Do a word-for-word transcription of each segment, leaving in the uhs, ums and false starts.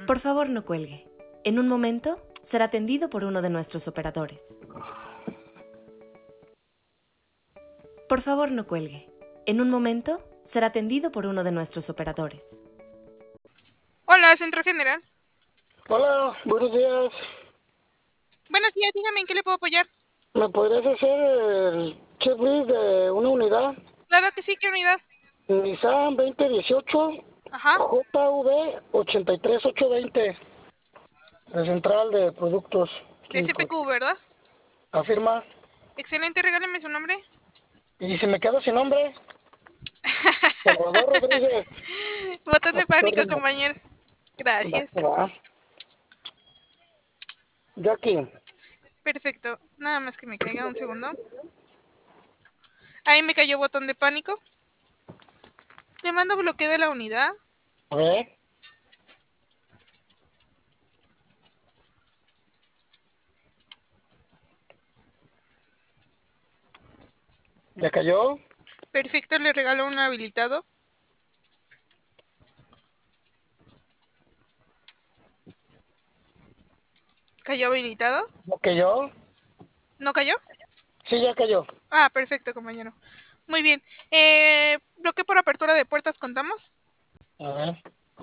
Por favor, no cuelgue. En un momento será atendido por uno de nuestros operadores. Por favor, no cuelgue. En un momento será atendido por uno de nuestros operadores. Hola, Centro General. Hola, buenos días. Buenos días, dígame en qué le puedo apoyar. ¿Me podrías hacer el checklist de una unidad? Claro que sí, ¿qué unidad? Nissan veinte dieciocho Ajá. J V ochenta y tres ochocientos veinte, de central de productos De químicos. C P Q, ¿verdad? Afirma. Excelente, regáleme su nombre. ¿Y si me quedo sin nombre? Salvador Rodríguez. Botón A de tus pánico, órdenes. compañero. Va, Gracias. va. Jackie. Perfecto. Nada más que me caiga un segundo. Ahí me cayó botón de pánico. Le mando bloqueo de la unidad. A ver. ¿Le cayó? Perfecto, le regalo un habilitado. ¿Cayó habilitado? ¿No cayó? ¿No cayó? Sí, ya cayó. Ah, perfecto, compañero. Muy bien. Eh, bloqueo por apertura de puertas, ¿contamos? A ver.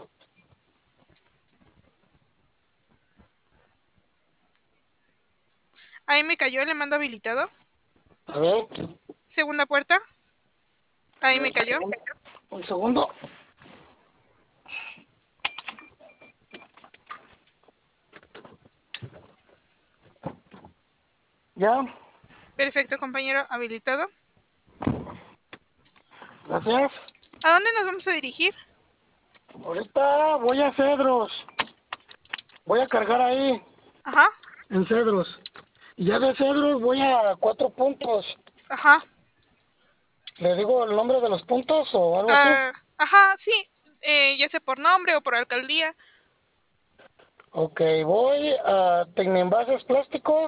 Ahí me cayó, le mando habilitado. A ver. Segunda puerta. Ahí me Un cayó. segundo. Un segundo. ¿Ya? Perfecto, compañero, habilitado. Gracias. ¿A dónde nos vamos a dirigir? Ahorita voy a Cedros. Voy a cargar ahí, Ajá, en Cedros. Y ya de Cedros voy a Cuatro Puntos. ajá. ¿Le digo el nombre de los puntos o algo así? Ah, ajá, sí. Eh, ya sea por nombre o por alcaldía. Ok, voy a Tecnoenvases Plásticos.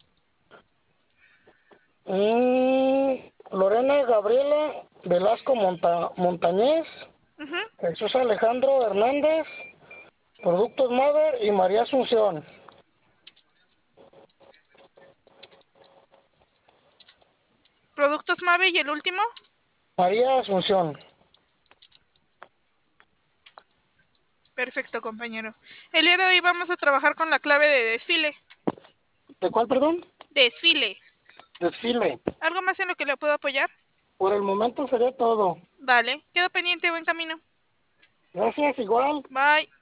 Mm, Lorena Gabriela Velasco Monta Montañez. Ujú. Jesús Alejandro Hernández. Productos Mother y María Asunción. Productos Mave y el último. María Asunción. Perfecto, compañero. El día de hoy vamos a trabajar con la clave de desfile. ¿De cuál, perdón? Desfile. Desfile. ¿Algo más en lo que le puedo apoyar? Por el momento sería todo. Vale. Quedo pendiente, buen camino. Gracias, igual. Bye.